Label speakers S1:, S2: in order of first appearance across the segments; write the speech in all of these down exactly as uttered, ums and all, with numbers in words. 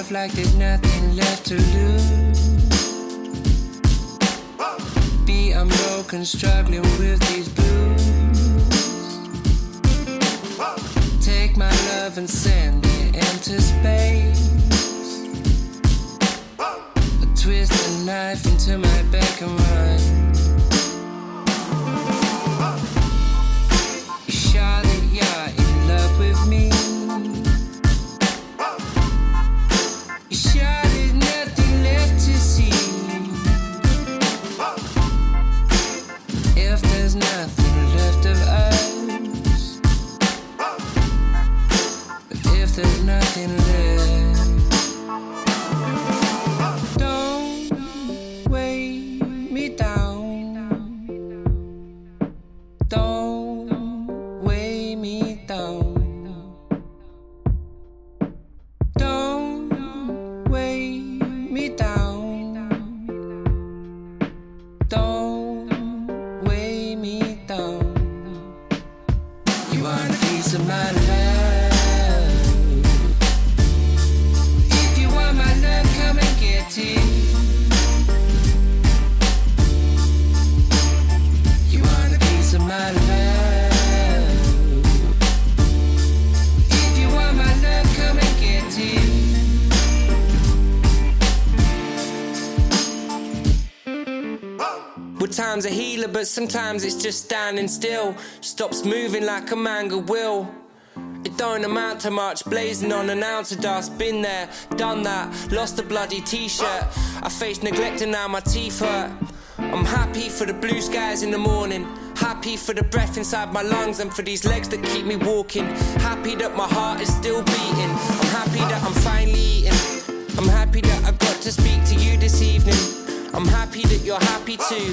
S1: love like there's nothing left to lose. B, I'm broken, struggling with these blues. Take my love and send it into space. Twist a knife into my back and run. You shot that you're in love with me. You shot there's nothing left to see. If there's nothing left of us, if there's nothing left.
S2: Time's a healer, but sometimes it's just standing still. Stops moving like a manga will. It don't amount to much, blazing on an ounce of dust. Been there, done that, lost a bloody t-shirt. I face neglect and now my teeth hurt. I'm happy for the blue skies in the morning. Happy for the breath inside my lungs and for these legs that keep me walking. Happy that my heart is still beating. I'm happy that I'm finally eating. I'm happy that I got to speak to you this evening. I'm happy that you're happy too.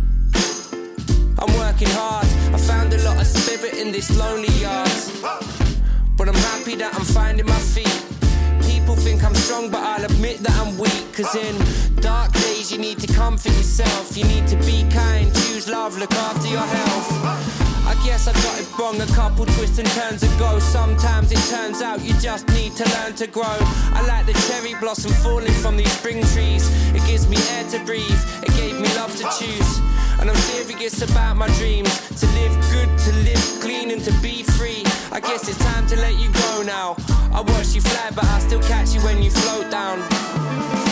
S2: I'm working hard, I found a lot of spirit in this lonely yard. But I'm happy that I'm finding my feet. People think I'm strong, but I'll admit that I'm weak. Cause in dark days you need to comfort yourself. You need to be kind, choose love, look after your health. I guess I got it wrong a couple twists and turns ago. Sometimes it turns out you just need to learn to grow. I like the cherry blossom falling from these spring trees. It gives me air to breathe, it gave me love to choose. And I'm serious about my dreams. To live good, to live clean and to be free. I guess it's time to let you go now. I watch you fly but I still catch you when you float down.